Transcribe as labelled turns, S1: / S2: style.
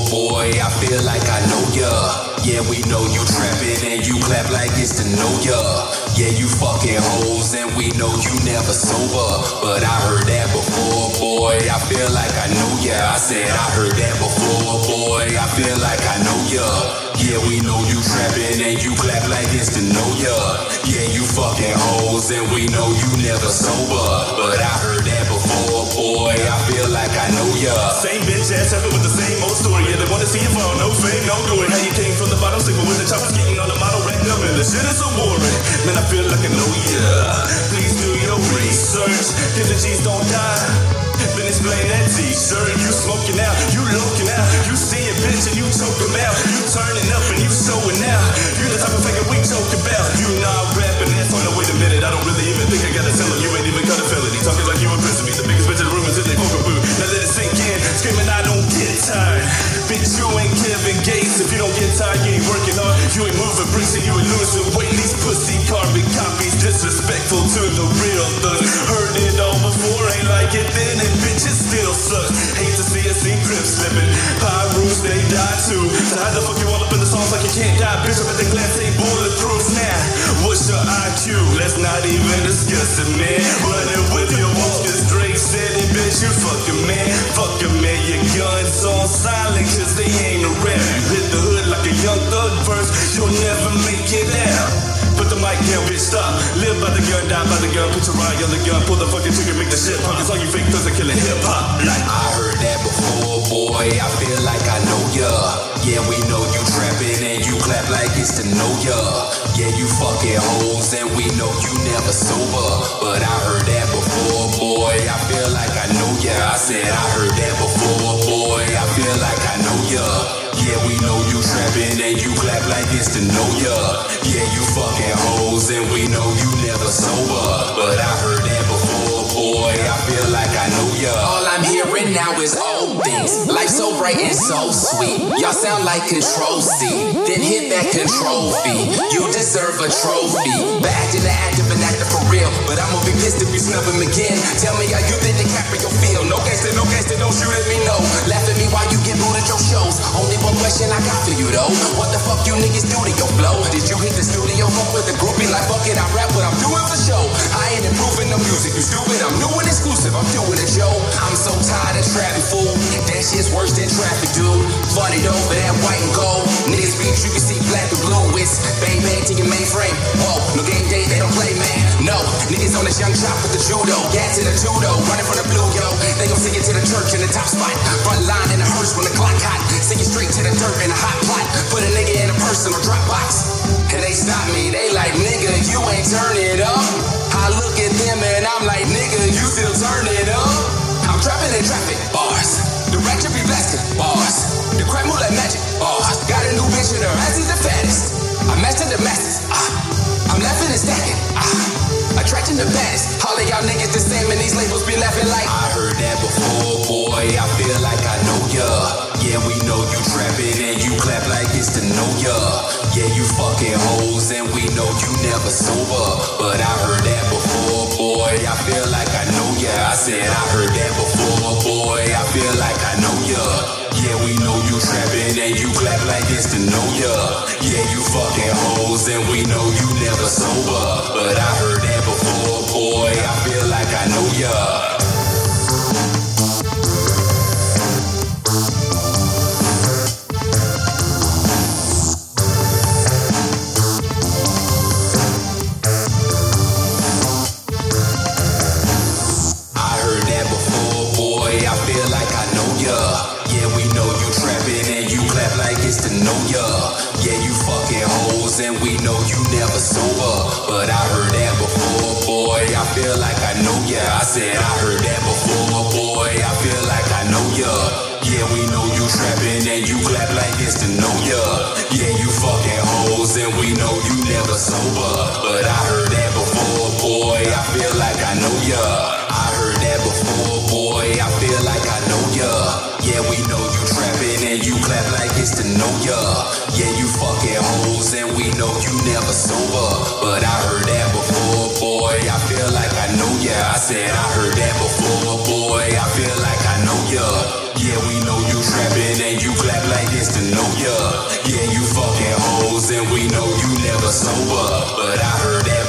S1: boy, I feel like I know ya. Yeah, we know you trapping and you clap like it's to know ya. Yeah, you fucking hoes and we know you never sober. But I heard that before, boy, I feel like I know ya. I said I heard that before, boy, I feel like I know ya. Yeah, we know you trapping and you clap like it's to know ya. Yeah, you fucking hoes and we know you never sober. But I heard that before, boy, I feel like I know ya.
S2: Same bitch ass happy with the same old story. Yeah, they wanna see you fall, no fame, no glory. How you came from the bottom, single with the choppers getting on the model racked up, and the shit is so boring. Man, I feel like I know ya. Please do your research, if the G's don't die. Then explain that t-shirt, you smoking out, you looking out, you see a bitch and you choking out, you turning up and you showing out, you the type of figure we joke about, you not rapping, that's on the wait a minute, I don't really even think I gotta tell him, you ain't even got a felony, talking like you in prison, be the biggest bitch in the room until they poke a boo, now let it sink in, screaming I don't get tired, bitch you ain't Kevin Gates, if you don't get tired you ain't working hard, you ain't moving bricks and you ain't losing weight, these pussy carbon copies, disrespectful to the real thug, heard it all before, ain't like it then, and bitches still suck. Hate to see a scene crib slipping. Pyrus, they die too. So how the fuck you all up in the songs like you can't die? Bitch, up at the glass ain't bulletproof now. What's your IQ? Let's not even discuss it, man. Running with your walls, cause Drake said it, bitch, you fucking man. Fuck a man, your guns on silent, cause they ain't a rap. You hit the hood like a young thug verse, you'll never make it out. Put the mic down, bitch, stop. Live by the gun, die by the gun. Put your eye on the gun, pull the fucking trigger, make the shit pop. It's all you fake thugs are killing hip-hop. Like
S1: I heard that before, boy, I feel like I know ya. Yeah, we know you trapping and you clap like it's to know ya. Yeah, you fucking hoes and we know you never sober. But I heard that before, boy, I feel like I know ya. I said I heard that before, boy, I feel like I know ya. Yeah, we know you trapping and you clap like it's to know ya. Yeah, you fucking hoes and we know you never sober. But I heard that before, boy, I feel like I know ya.
S3: All I'm hearing now is old things. Life so bright and so sweet. Y'all sound like Control C. Then hit that control fee. You deserve a trophy. But acting the active and acting for real. But I'm gonna be pissed if you snub him again. Tell me how you think DiCaprio feel. No gangster, don't shoot at me, no. Laugh at me while you get booed at your shows. Only one question I got for you though. What the fuck you niggas do to your flow? Did you hit the studio fuck with the groupie? Like fuck it, I rap what I'm doing for show. I ain't improving the music, you stupid. I'm new and exclusive, I'm doing it, yo. I'm so tired of trapping, fool. That shit's worse than traffic, dude. Funny though, for that white and gold. Niggas beat you can see black and blue. It's bang bang to your mainframe. Whoa, no game day, they don't play, man. No, niggas on this young chop with the judo. Gas in the judo, running from the blue, yo. They gon' sing it to the church in the top spot. Front line in the hearse when the clock hot. Sing it straight to the dirt in a hot pot. Put a nigga in a personal Dropbox. And they stop me, they like, nigga, you ain't turn it up. I look at them and I'm like, nigga, you still turn it up. I'm trapping in traffic, bars. The ratchet be blasting, bars. The crap move like magic, bars. Got a new bitch and her ass is the fattest. I mastered the masters, I'm laughing and stacking, attracting the baddest. All of y'all niggas the same and these labels be laughing like
S1: I heard that before, boy, I feel like I know ya. Yeah, we know you trapping and you clap like it's to know ya. Yeah, you fucking hoes and we know you never sober. But I heard that before, boy, I feel like I know ya. I said I heard that before, boy, I feel like I know ya. Yeah, we know you trapping and you clap like it's to know ya. Yeah, you fucking hoes and we know you never sober. But I heard that before, boy, I feel like I know ya. To know ya. Yeah, you fucking hoes and we know you never sober. But I heard that before, boy, I feel like I know ya. I said I heard that before, boy, I feel like I know ya. Yeah, we know you trapping and you clap like it's to know ya. Yeah, you fucking hoes and we know you never sober. But I heard that before, boy, I feel like I know ya. I heard that before, boy, I feel like I know ya. Yeah, we know you trapping and you clap like it's to know ya. Yeah, you fucking hoes and we know you never sober. But I heard that before, boy, I feel like I know ya. I said I heard that before, boy, I feel like I know ya. ya. Yeah, we know you trapping and you clap like it's to know ya. Yeah, you fucking hoes and we know you never sober, but I heard that